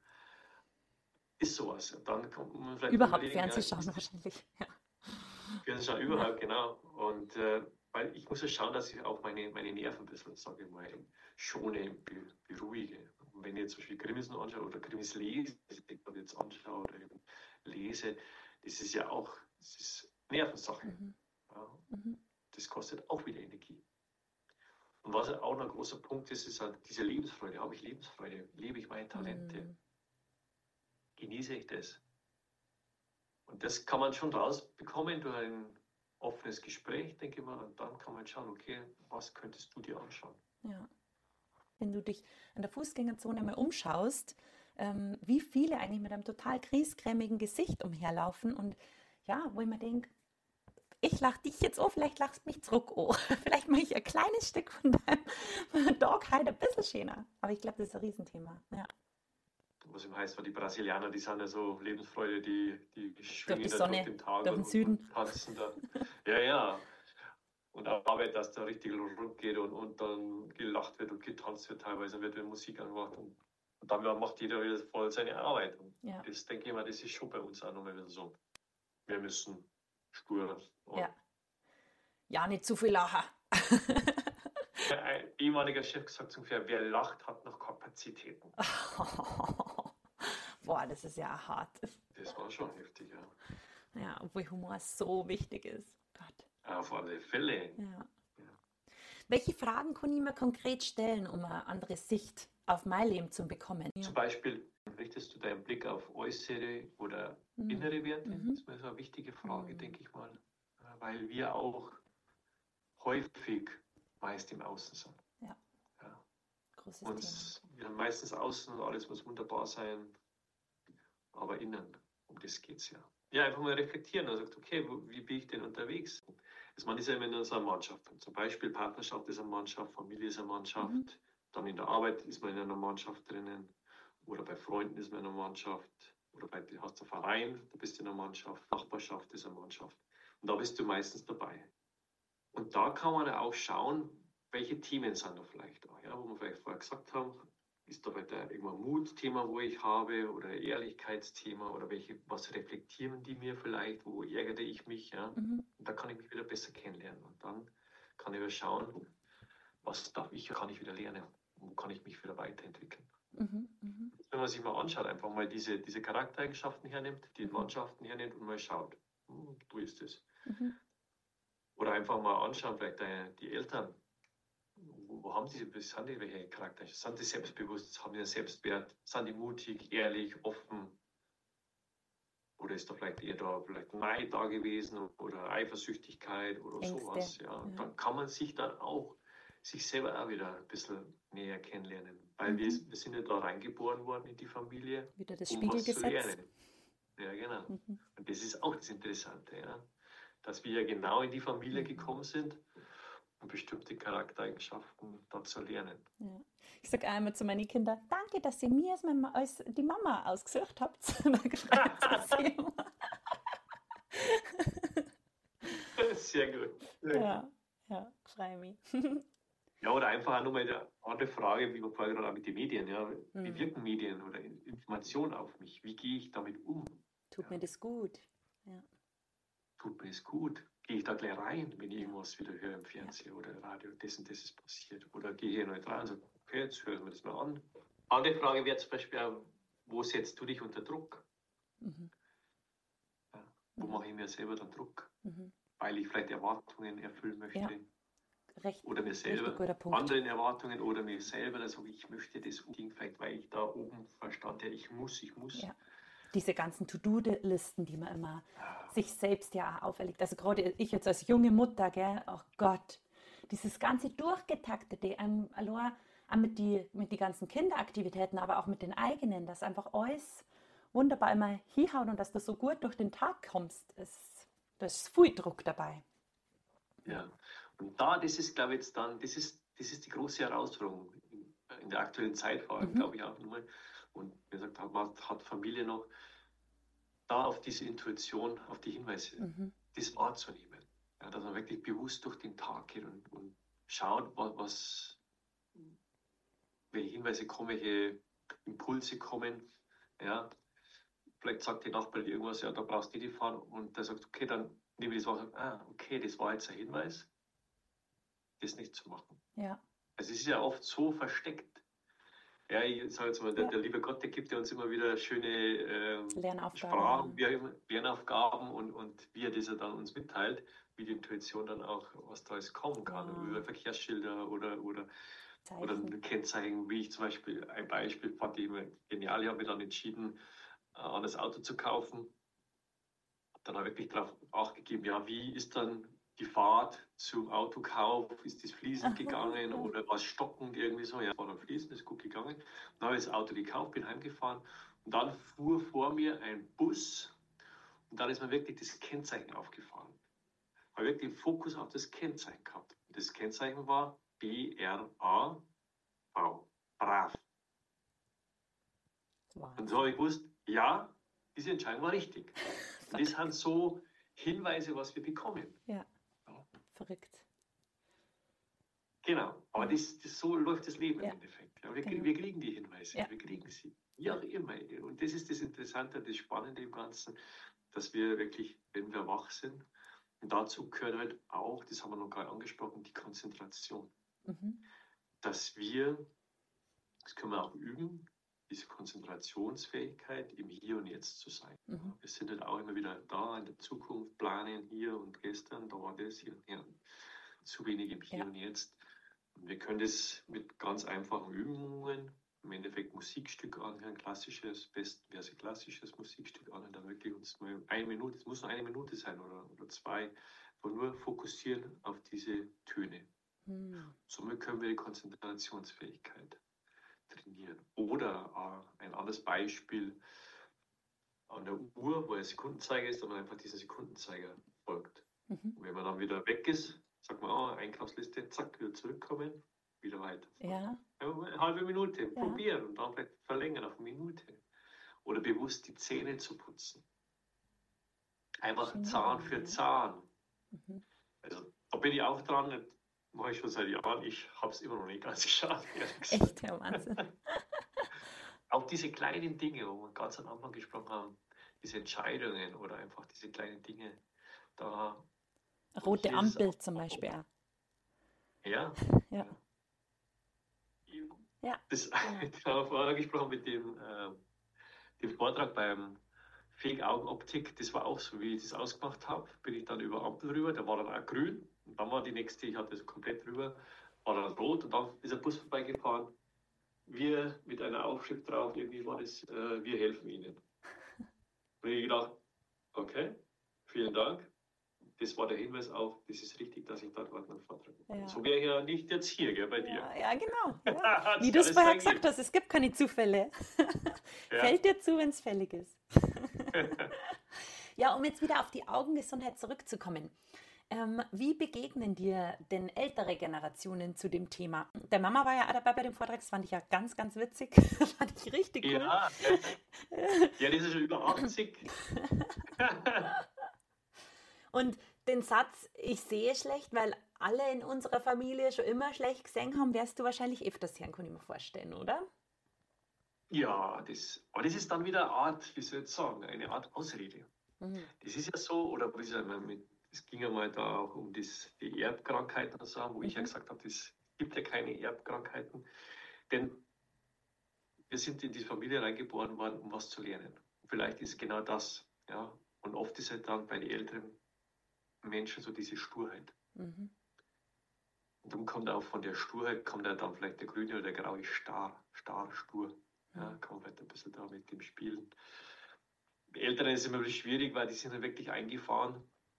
Ist sowas. Dann kommt man vielleicht überhaupt Fernsehen schauen wahrscheinlich. Ja. Fernsehen schauen überhaupt, genau. Und weil ich muss ja schauen, dass ich auch meine Nerven ein bisschen, sage ich mal, schone, beruhige. Und wenn ich jetzt zum Beispiel Krimis anschaue oder Krimis lese, ich jetzt anschaue oder eben lese, das ist ja auch, das ist Nervensache. Ja. Das kostet auch wieder Energie. Und was auch noch ein großer Punkt ist, ist halt diese Lebensfreude. Habe ich Lebensfreude? Lebe ich meine Talente? Genieße ich das? Und das kann man schon rausbekommen durch ein offenes Gespräch, denke ich mal. Und dann kann man schauen, okay, was könntest du dir anschauen? Ja. Wenn du dich an der Fußgängerzone mal umschaust, wie viele eigentlich mit einem total griesgrämigen Gesicht umherlaufen und ja, wo ich mir denke, ich lache dich jetzt an, vielleicht lachst du mich zurück an. Vielleicht mache ich ein kleines Stück von deinem Tag halt ein bisschen schöner. Aber ich glaube, das ist ein Riesenthema. Ja. Was ihm heißt, weil die Brasilianer, die sind ja so Lebensfreude, die schwingen durch die Sonne, durch den Tag durch den Süden. und tanzen da. Ja. Und Arbeit, dass da richtig rund geht und dann gelacht wird und getanzt wird, teilweise wird Musik angemacht und dann macht jeder wieder voll seine Arbeit. Und das denke ich mal, das ist schon bei uns auch nochmal wieder so. Wir müssen stur. Ja, nicht zu viel lachen. Ein ehemaliger Chef gesagt ungefähr, wer lacht, hat noch Kapazitäten. Boah, das ist ja hart. Das war schon heftig, ja. Ja, obwohl Humor so wichtig ist. Gott. Auf alle Fälle. Ja. Welche Fragen kann ich mir konkret stellen, um eine andere Sicht auf mein Leben zu bekommen? Zum Beispiel, richtest du deinen Blick auf äußere oder innere Werte? Das ist mir so eine wichtige Frage, denke ich mal. Weil wir auch häufig meist im Außen sind. Ja. Großes Thema. Wir haben meistens außen und alles muss wunderbar sein, aber innen, um das geht es ja. Ja, einfach mal reflektieren und sagt, okay, wie bin ich denn unterwegs? Man ist ja immer in so einer Mannschaft. Zum Beispiel Partnerschaft ist eine Mannschaft, Familie ist eine Mannschaft, dann in der Arbeit ist man in einer Mannschaft drinnen oder bei Freunden ist man in einer Mannschaft oder hast du einen Verein, da bist du in einer Mannschaft, Nachbarschaft ist eine Mannschaft und da bist du meistens dabei. Und da kann man auch schauen, welche Themen sind da vielleicht auch, ja, wo wir vielleicht vorher gesagt haben, ist da vielleicht irgendein Mutthema, wo ich habe oder ein Ehrlichkeitsthema oder was reflektieren die mir vielleicht, wo ärgere ich mich, ja? Und da kann ich mich wieder besser kennenlernen und dann kann ich wieder schauen, kann ich wieder lernen, wo kann ich mich wieder weiterentwickeln. Wenn man sich mal anschaut, einfach mal diese Charaktereigenschaften hernimmt, die Mannschaften hernimmt und mal schaut, du ist es. Oder einfach mal anschauen, vielleicht die Eltern, wo haben die, sind die welche Charaktereigenschaften? Sind die selbstbewusst, haben die einen Selbstwert, sind die mutig, ehrlich, offen? Oder ist da vielleicht eher Neid da gewesen oder Eifersüchtigkeit oder Ängste, sowas? Ja. Dann kann man sich dann auch sich selber auch wieder ein bisschen näher kennenlernen. Weil wir sind ja da reingeboren worden in die Familie, wieder das um was zu Spiegelgesetz. lernen. Ja, genau. Und das ist auch das Interessante. Ja. dass wir ja genau in die Familie gekommen sind, um bestimmte Charaktereigenschaften da zu lernen. Ja. Ich sage einmal zu meinen Kindern, danke, dass ihr mir als die Mama ausgesucht habt. Sehr gut. Ja, freue mich. Ja, oder einfach auch nochmal eine andere Frage, wie wir vorher gerade auch mit den Medien, ja. Wie wirken Medien oder Informationen auf mich? Wie gehe ich damit um? Tut mir das gut? Ja. Tut mir das gut? Gehe ich da gleich rein, wenn ich irgendwas wieder höre im Fernsehen oder im Radio, das und das ist passiert? Oder gehe ich nicht rein und sage, okay, jetzt hören wir das mal an. Andere Frage wäre zum Beispiel auch, wo setzt du dich unter Druck? Ja, wo mache ich mir selber dann Druck? Weil ich vielleicht Erwartungen erfüllen möchte. Ja. Oder mir selber anderen Erwartungen oder mir selber, also ich möchte das unbedingt, vielleicht weil ich da oben verstand, ja, ich muss. Ja. Diese ganzen To-Do-Listen, die man immer sich selbst ja auferlegt. Also gerade ich jetzt als junge Mutter, gell, oh Gott, dieses ganze Durchgetaktete, allein mit die ganzen Kinderaktivitäten, aber auch mit den eigenen, dass einfach alles wunderbar immer hinhaut und dass du so gut durch den Tag kommst, da ist viel Druck dabei. Ja, und das ist, glaube ich, jetzt dann, das ist die große Herausforderung in der aktuellen Zeit vor allem, glaube ich auch nochmal. Und wie gesagt, hat Familie noch da auf diese Intuition, auf die Hinweise, das wahrzunehmen. Ja, dass man wirklich bewusst durch den Tag geht und schaut, welche Hinweise kommen, welche Impulse kommen. Ja, vielleicht sagt die Nachbarin irgendwas, ja, da brauchst du nicht fahren. Und der sagt, okay, dann nehme ich das wahr und sage, okay, das war jetzt ein Hinweis, das nicht zu machen. Ja. Also es ist ja oft so versteckt. Ja, ich sage jetzt mal, der liebe Gott, der gibt ja uns immer wieder schöne Sprachen, Lernaufgaben und wie er das ja dann uns mitteilt, wie die Intuition dann auch, was da alles kommen kann, über Verkehrsschilder oder ein Kennzeichen, wie ich zum Beispiel, ein Beispiel fand ich immer genial, ich habe mich dann entschieden, ein anderes Auto zu kaufen. Dann habe ich wirklich darauf Acht gegeben, ja, wie ist dann die Fahrt zum Autokauf, ist das fließend gegangen oder was stockend irgendwie so? Ja, war dann fließend, ist gut gegangen. Dann habe ich das Auto gekauft, bin heimgefahren und dann fuhr vor mir ein Bus und dann ist mir wirklich das Kennzeichen aufgefallen. Ich habe wirklich den Fokus auf das Kennzeichen gehabt. Und das Kennzeichen war BRAV, brav. Und so habe ich gewusst, ja, diese Entscheidung war richtig. Und das sind so Hinweise, was wir bekommen. Ja. Verrückt. Genau, aber so läuft das Leben im Endeffekt. Ja, wir kriegen die Hinweise, wir kriegen sie. Wie auch immer. Und das ist das Interessante, das Spannende im Ganzen, dass wir wirklich, wenn wir wach sind, und dazu gehört halt auch, das haben wir noch gerade angesprochen, die Konzentration. Dass wir, das können wir auch üben, diese Konzentrationsfähigkeit im Hier und Jetzt zu sein. Wir sind halt auch immer wieder da in der Zukunft, planen hier und gestern, da war das, hier und her. Zu wenig im Hier und Jetzt. Und wir können das mit ganz einfachen Übungen, im Endeffekt Musikstück anhören, klassisches, besten wäre es ein klassisches Musikstück anhören, dann wirklich uns mal 1 Minute, es muss nur 1 Minute sein oder 2, wo nur fokussieren auf diese Töne. Somit können wir die Konzentrationsfähigkeit trainieren. Oder ein anderes Beispiel an der Uhr, wo ein Sekundenzeiger ist, dass man einfach diesen Sekundenzeiger folgt. Und wenn man dann wieder weg ist, sagt man, Einkaufsliste, zack, wieder zurückkommen, wieder weiter. Ja. Eine halbe Minute, probieren und dann vielleicht verlängern auf 1 Minute. Oder bewusst die Zähne zu putzen. Einfach Zahn für Zahn. Also da bin ich auch dran, das mache ich schon seit Jahren, ich habe es immer noch nicht ganz geschafft. Echt, ja, Wahnsinn. Auch diese kleinen Dinge, wo wir ganz am Anfang gesprochen haben, diese Entscheidungen oder einfach diese kleinen Dinge, da... Rote Ampel zum Beispiel auch. Ja. Das haben wir vorher gesprochen mit dem Vortrag beim Fake-Augen-Optik, das war auch so, wie ich das ausgemacht habe, bin ich dann über Ampel rüber, da war dann auch grün und dann war die nächste, ich hatte das komplett rüber, war dann rot und dann ist ein Bus vorbeigefahren, wir mit einer Aufschrift drauf, irgendwie war das, wir helfen Ihnen. Und ich gedacht, okay, vielen Dank. Das war der Hinweis auf, das ist richtig, dass ich dort einen Vortrag mache. Ja. So wäre ich ja nicht jetzt hier, gell, bei dir. Ja, genau. Ja. Wie du es vorher gesagt hast, es gibt keine Zufälle. Fällt dir zu, wenn es fällig ist. Ja, um jetzt wieder auf die Augengesundheit zurückzukommen. Wie begegnen dir denn ältere Generationen zu dem Thema? Der Mama war ja auch dabei bei dem Vortrag, das fand ich ja ganz, ganz witzig. Das fand ich richtig cool. Ja, ja, die ist schon über 80. Und den Satz, ich sehe schlecht, weil alle in unserer Familie schon immer schlecht gesehen haben, wirst du wahrscheinlich öfters hören, kann ich mir vorstellen, oder? Ja, aber das ist dann wieder eine Art, wie soll ich sagen, eine Art Ausrede. Mhm. Das ist ja so, oder wie soll man es ging ja mal da auch um die Erbkrankheiten und so, wo ich ja gesagt habe, es gibt ja keine Erbkrankheiten. Denn wir sind in die Familie reingeboren worden, um was zu lernen. Und vielleicht ist genau das, ja. Und oft ist halt dann bei den älteren Menschen so diese Sturheit. Mhm. Und dann kommt auch von der Sturheit, kommt dann vielleicht der grüne oder der graue stur. Ja, kann man vielleicht ein bisschen da mit dem spielen. Die Älteren ist immer ein bisschen schwierig, weil die sind dann wirklich eingefahren.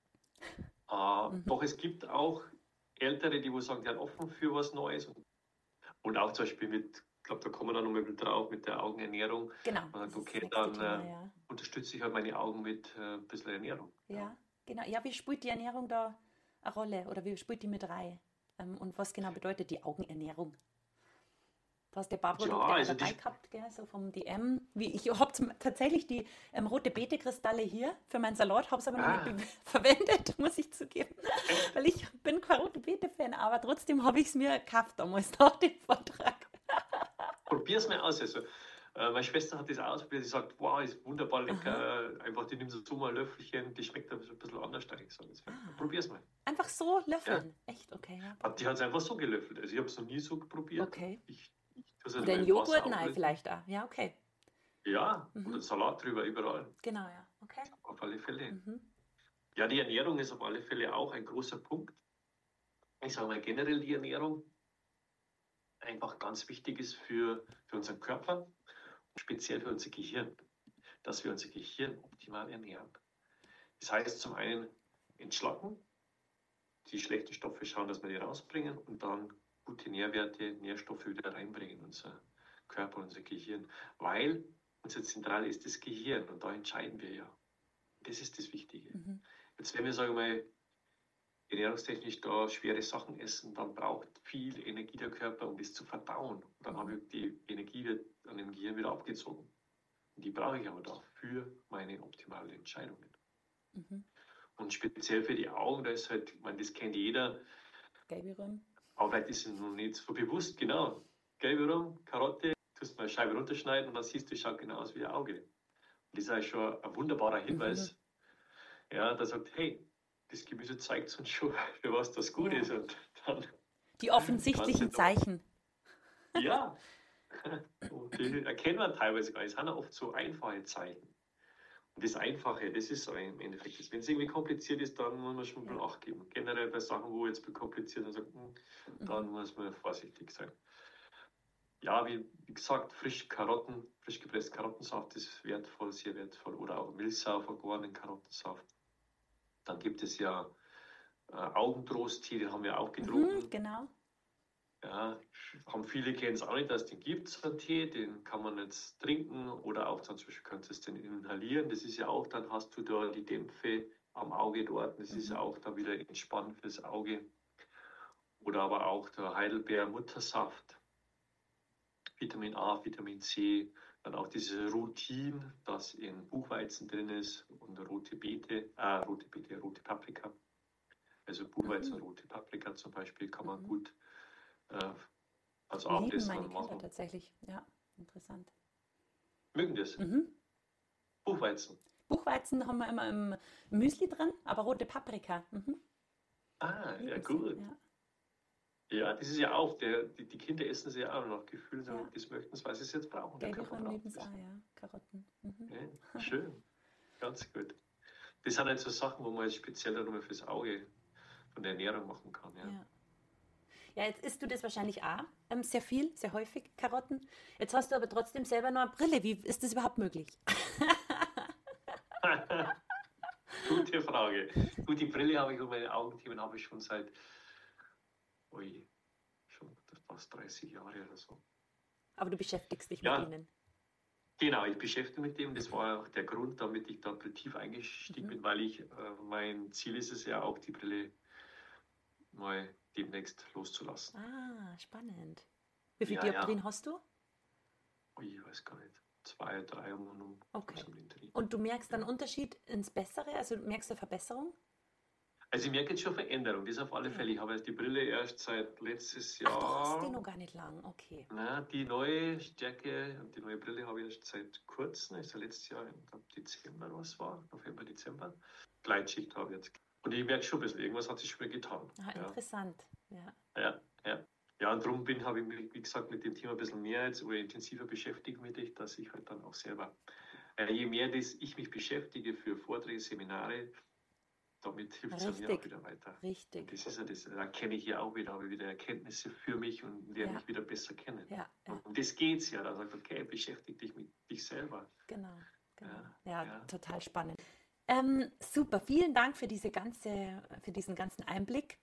Doch es gibt auch Ältere, die sagen, die sind offen für was Neues. Und auch zum Beispiel mit, ich glaube, da kommen wir dann noch mal drauf, mit der Augenernährung. Genau. Man sagt, das ist okay, das dann nächste Thema, ja. unterstütze ich halt meine Augen mit ein bisschen Ernährung. Ja, genau. Ja, wie spielt die Ernährung da eine Rolle oder wie spielt die mit rein? Und was genau bedeutet die Augenernährung? Du hast ja ein paar Produkte also dabei gehabt, gell, so vom DM. Ich habe tatsächlich die rote Beete-Kristalle hier für meinen Salat, habe es aber noch nicht verwendet, muss ich zugeben. Weil ich bin kein rote Beete-Fan, aber trotzdem habe ich es mir gekauft damals nach dem Vortrag. Probier es mal aus. Also, meine Schwester hat das ausprobiert, die sagt, wow, ist wunderbar lecker. Einfach, die nimmt so mal ein Löffelchen, die schmeckt ein bisschen anders. Probier es mal. Einfach so löffeln? Ja. Echt? Okay. Ja. Die hat es einfach so gelöffelt. Also ich habe es noch nie so probiert. Okay. Also oder in Joghurt? Nein, vielleicht auch. Ja, okay. Ja, oder Salat drüber, überall. Genau, ja. Okay. Auf alle Fälle. Ja, die Ernährung ist auf alle Fälle auch ein großer Punkt. Ich sage mal generell die Ernährung einfach ganz wichtig ist für unseren Körper, speziell für unser Gehirn, dass wir unser Gehirn optimal ernähren. Das heißt zum einen entschlacken, die schlechten Stoffe schauen, dass wir die rausbringen und dann gute Nährwerte, Nährstoffe wieder reinbringen in unser Körper, unser Gehirn. Weil unser Zentrale ist das Gehirn und da entscheiden wir ja. Das ist das Wichtige. Jetzt wenn wir, sagen wir mal, ernährungstechnisch da schwere Sachen essen, dann braucht viel Energie der Körper, um das zu verdauen. Und dann habe ich die Energie wird an dem Gehirn wieder abgezogen. Und die brauche ich aber da für meine optimalen Entscheidungen. Und speziell für die Augen, da ist halt, ich meine, das kennt jeder. Gelbe Rum. Aber vielleicht ist es noch nicht so bewusst, genau. Gelbe Rum, Karotte, tust mal eine Scheibe runterschneiden und dann siehst du, schaut genau aus wie ein Auge. Und das ist eigentlich schon ein wunderbarer Hinweis, ja, der sagt, hey, das Gemüse zeigt uns schon, für was das gut ist. Und dann die offensichtlichen Zeichen. Ja, und die erkennen wir teilweise gar nicht. Es sind ja oft so einfache Zeichen. Und das Einfache, das ist im Endeffekt das. Wenn es irgendwie kompliziert ist, dann muss man schon ein bisschen Acht geben. Generell bei Sachen, wo jetzt kompliziert ist, dann muss man vorsichtig sein. Ja, wie gesagt, frisch gepresster Karottensaft ist wertvoll, sehr wertvoll. Oder auch Milchsau, vergorenen Karottensaft. Dann gibt es ja Augentrost-Tee, den haben wir auch getrunken. Genau. Ja, viele kennen es auch nicht, dass es den gibt, so einen Tee, den kann man jetzt trinken oder auch dann zum Beispiel könntest du den inhalieren. Das ist ja auch, dann hast du da die Dämpfe am Auge dort, das ist auch dann wieder entspannt fürs Auge. Oder aber auch der Heidelbeer-Muttersaft, Vitamin A, Vitamin C, dann auch diese Rutin, das in Buchweizen drin ist und rote Paprika. Also Buchweizen, rote Paprika zum Beispiel kann man gut als Abendessen meine Kinder machen. Tatsächlich, ja, interessant. Mögen das? Buchweizen. Buchweizen haben wir immer im Müsli drin, aber rote Paprika. Ja gut. Ja, das ist ja auch, die Kinder essen sie ja auch nach Gefühl, das möchten sie, weil sie es jetzt brauchen. Gelbe Karotten. Ja, schön, ganz gut. Das sind halt so Sachen, wo man jetzt speziell nochmal fürs Auge von der Ernährung machen kann. Ja, jetzt isst du das wahrscheinlich auch sehr viel, sehr häufig, Karotten. Jetzt hast du aber trotzdem selber noch eine Brille. Wie ist das überhaupt möglich? Gute Frage. Gut, die Brille habe ich und meine Augenthemen habe ich schon seit schon fast 30 Jahre oder so. Aber du beschäftigst dich mit ihnen. Genau, ich beschäftige mich mit dem. Das war auch der Grund, damit ich da tief eingestiegen bin, weil mein Ziel ist es ja auch, die Brille mal demnächst loszulassen. Ah, spannend. Wie viele Ja, ja. Dioptrien hast du? Ich weiß gar nicht. 2, 3 Okay. um den Dreh. Und du merkst dann Unterschied ins Bessere? Also merkst du Verbesserung? Also ich merke jetzt schon Veränderung, das auf alle Fälle. Ich habe die Brille erst seit letztes Jahr. Ach, du hast die noch gar nicht lang, okay. Na, die neue Stärke und die neue Brille habe ich erst seit kurzem, also letztes Jahr, ich glaube Dezember was war, November, Dezember. Gleitschicht habe ich jetzt. Und ich merke schon ein bisschen, irgendwas hat sich schon mal getan. Ah, interessant, ja. Ja, ja. Ja, und darum habe ich mich, wie gesagt, mit dem Thema ein bisschen mehr jetzt oder intensiver beschäftigt mit ich, dass ich halt dann auch selber, je mehr ich mich beschäftige für Vorträge, Seminare, damit hilft es mir auch wieder weiter. Richtig. Und das ist ja das, da kenne ich ja auch wieder, habe ich wieder Erkenntnisse für mich und lerne mich wieder besser kennen. Ja, ja. Und das geht's ja, da sagt okay, beschäftige dich mit dich selber. Genau. Ja, total spannend. Super, vielen Dank für diesen ganzen Blick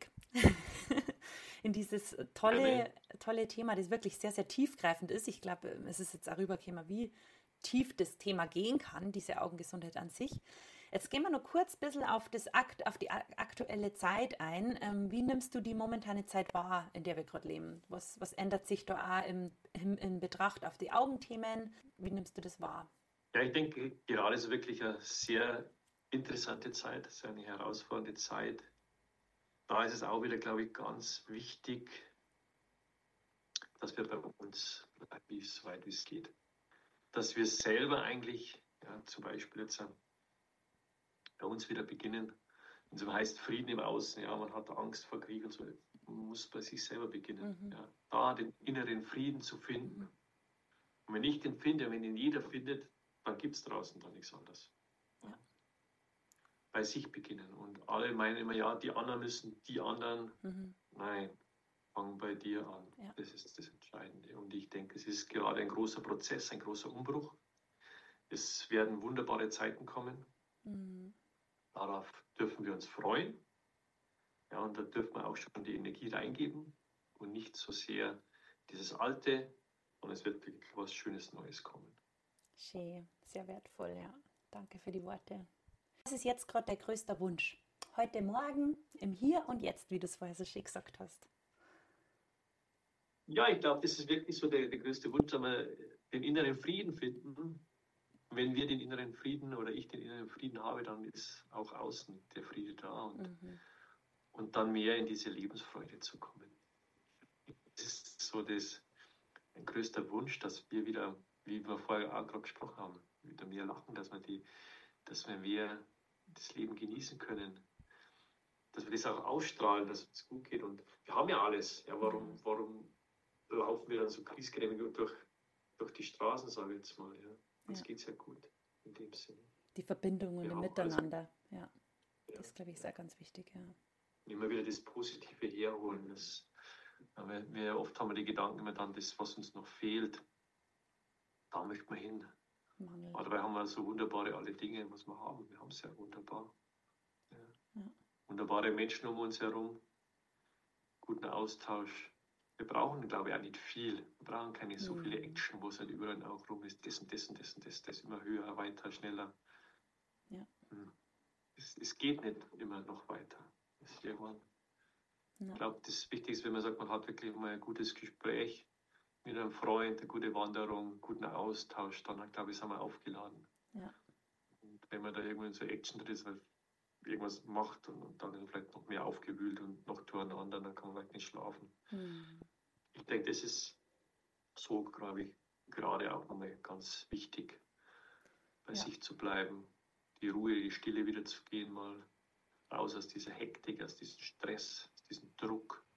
in dieses tolle Thema, das wirklich sehr, sehr tiefgreifend ist. Ich glaube, es ist jetzt auch rübergekommen, wie tief das Thema gehen kann, diese Augengesundheit an sich. Jetzt gehen wir noch kurz ein bisschen auf die aktuelle Zeit ein. Wie nimmst du die momentane Zeit wahr, in der wir gerade leben? Was ändert sich da auch in Betracht auf die Augenthemen? Wie nimmst du das wahr? Ja, ich denke, gerade ist wirklich eine sehr interessante Zeit, sehr eine herausfordernde Zeit. Da ist es auch wieder, glaube ich, ganz wichtig, dass wir bei uns bleiben, so weit wie es geht. Dass wir selber eigentlich, zum Beispiel jetzt bei uns wieder beginnen, wenn es heißt Frieden im Außen, man hat Angst vor Krieg und so, man muss bei sich selber beginnen, da den inneren Frieden zu finden. Und wenn ich den finde, wenn ihn jeder findet, dann gibt es draußen da nichts anderes. Ja. Bei sich beginnen. Und alle meinen immer, die anderen müssen, die anderen. Nein, fang bei dir an. Ja. Das ist das Entscheidende. Und ich denke, es ist gerade ein großer Prozess, ein großer Umbruch. Es werden wunderbare Zeiten kommen. Darauf dürfen wir uns freuen. Ja, und da dürfen wir auch schon die Energie reingeben und nicht so sehr dieses Alte, und es wird wirklich was Schönes Neues kommen. Schön, sehr wertvoll, ja. Danke für die Worte. Was ist jetzt gerade dein größter Wunsch? Heute Morgen, im Hier und Jetzt, wie du es vorher so schön gesagt hast. Ja, ich glaube, das ist wirklich so der größte Wunsch, dass wir den inneren Frieden finden. Wenn wir den inneren Frieden oder ich den inneren Frieden habe, dann ist auch außen der Friede da und dann mehr in diese Lebensfreude zu kommen. Das ist so ein größter Wunsch, dass wir wieder, wie wir vorher auch gerade gesprochen haben, wieder mehr lachen, dass wir mehr das Leben genießen können, dass wir das auch ausstrahlen, dass es uns gut geht. Und wir haben ja alles. Ja, warum laufen wir dann so kriesgrämig durch die Straßen, sage ich jetzt mal. Ja? Uns geht es ja gut in dem Sinne. Die Verbindung und im Miteinander, ja. Das, glaube ich, ist auch ganz wichtig, ja. Immer wieder das Positive herholen. Oft haben wir die Gedanken immer dann, das, was uns noch fehlt, da möchten wir hin. Aber dabei haben wir so wunderbare alle Dinge, was wir haben. Wir haben es ja wunderbar. Ja. Wunderbare Menschen um uns herum, guten Austausch. Wir brauchen, glaube ich, auch nicht viel. Wir brauchen keine so viele Action, wo es halt überall auch rum ist. Das und das und das und das immer höher, weiter, schneller. Ja. Es geht nicht immer noch weiter. Ich glaube, das Wichtigste ist, wenn man sagt, man hat wirklich mal ein gutes Gespräch mit einem Freund, eine gute Wanderung, guten Austausch, dann, glaube ich, sind wir aufgeladen. Ja. Und wenn man da irgendwo in so Action drin ist, irgendwas macht und dann vielleicht noch mehr aufgewühlt und noch durcheinander, dann kann man vielleicht nicht schlafen. Ich denke, das ist so, glaube ich, gerade auch nochmal ganz wichtig, bei sich zu bleiben, die Ruhe, die Stille wieder zu gehen, mal raus aus dieser Hektik, aus diesem Stress, aus diesem Druck.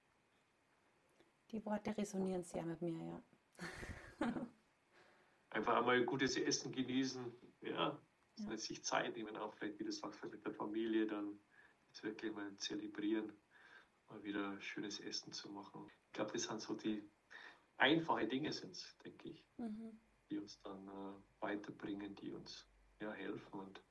Die Worte resonieren sehr mit mir, ja. Einfach einmal gutes Essen genießen, sich Zeit nehmen, auch vielleicht, wie du sagst, mit der Familie, dann das wirklich mal zelebrieren, mal wieder schönes Essen zu machen. Ich glaube, das sind so die einfachen Dinge, denke ich, die uns dann weiterbringen, die uns helfen und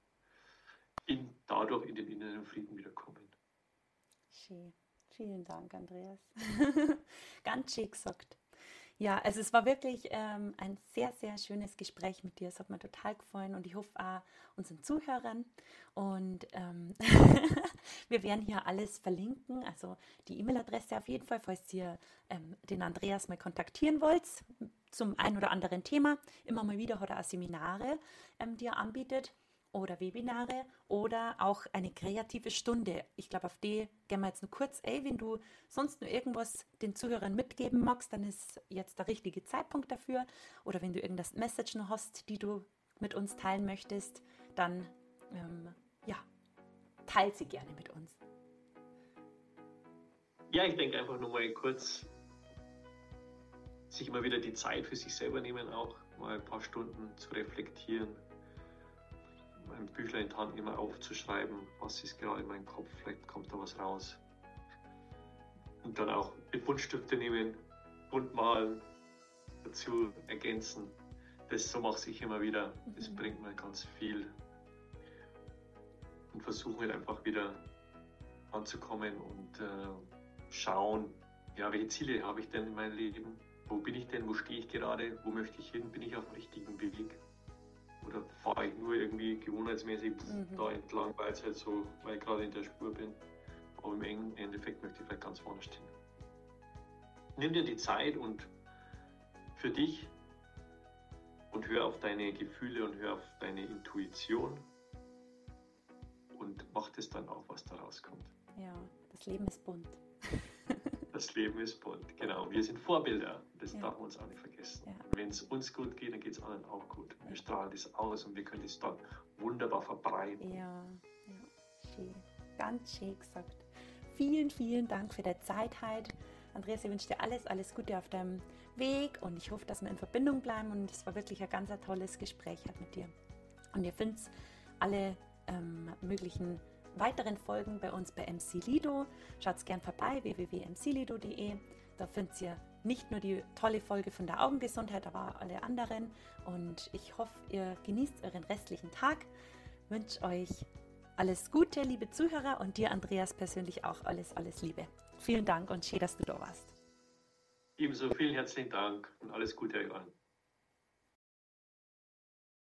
dadurch in den inneren Frieden wiederkommen. Schön. Vielen Dank, Andreas. Ganz schön gesagt. Ja, also es war wirklich ein sehr, sehr schönes Gespräch mit dir. Es hat mir total gefallen und ich hoffe auch unseren Zuhörern. Und wir werden hier alles verlinken, also die E-Mail-Adresse auf jeden Fall, falls ihr den Andreas mal kontaktieren wollt zum ein oder anderen Thema. Immer mal wieder hat er auch Seminare, die er anbietet oder Webinare oder auch eine kreative Stunde. Ich glaube, auf die gehen wir jetzt nur kurz ein. Wenn du sonst nur irgendwas den Zuhörern mitgeben magst, dann ist jetzt der richtige Zeitpunkt dafür. Oder wenn du irgendeine Message noch hast, die du mit uns teilen möchtest, dann ja, teil sie gerne mit uns. Ja, ich denke einfach nur mal kurz, sich immer wieder die Zeit für sich selber nehmen, auch mal ein paar Stunden zu reflektieren, ein Büchlein in die Hand nehmen, aufzuschreiben, was ist gerade in meinem Kopf, vielleicht kommt da was raus. Und dann auch mit Buntstifte nehmen, bunt malen, dazu ergänzen. Das so mache ich immer wieder, das bringt mir ganz viel. Und versuchen halt einfach wieder anzukommen und schauen, ja, welche Ziele habe ich denn in meinem Leben? Wo bin ich denn? Wo stehe ich gerade? Wo möchte ich hin? Bin ich auf dem richtigen Weg? Oder fahre ich nur irgendwie gewohnheitsmäßig da entlang, weil es halt so, weil ich gerade in der Spur bin. Aber im Endeffekt möchte ich vielleicht ganz woanders stehen. Nimm dir die Zeit und für dich und hör auf deine Gefühle und hör auf deine Intuition und mach das dann auch, was da rauskommt. Ja, das Leben ist bunt. Das Leben ist bunt, genau. Wir sind Vorbilder, das Ja. darf man uns auch nicht vergessen. Ja. Wenn es uns gut geht, dann geht es anderen auch gut. Wir strahlen das aus und wir können das dann wunderbar verbreiten. Ja, schön. Ganz schön gesagt. Vielen, vielen Dank für deine Zeit heute. Andreas, ich wünsche dir alles Gute auf deinem Weg und ich hoffe, dass wir in Verbindung bleiben und es war wirklich ein ganz tolles Gespräch heute mit dir. Und ihr findet alle möglichen weiteren Folgen bei uns bei MC Lido. Schaut gern vorbei, www.mclido.de. Da findet ihr nicht nur die tolle Folge von der Augengesundheit, aber auch alle anderen. Und ich hoffe, ihr genießt euren restlichen Tag. Wünsche euch alles Gute, liebe Zuhörer, und dir, Andreas, persönlich auch alles Liebe. Vielen Dank und schön, dass du da warst. Ebenso vielen herzlichen Dank und alles Gute euch allen.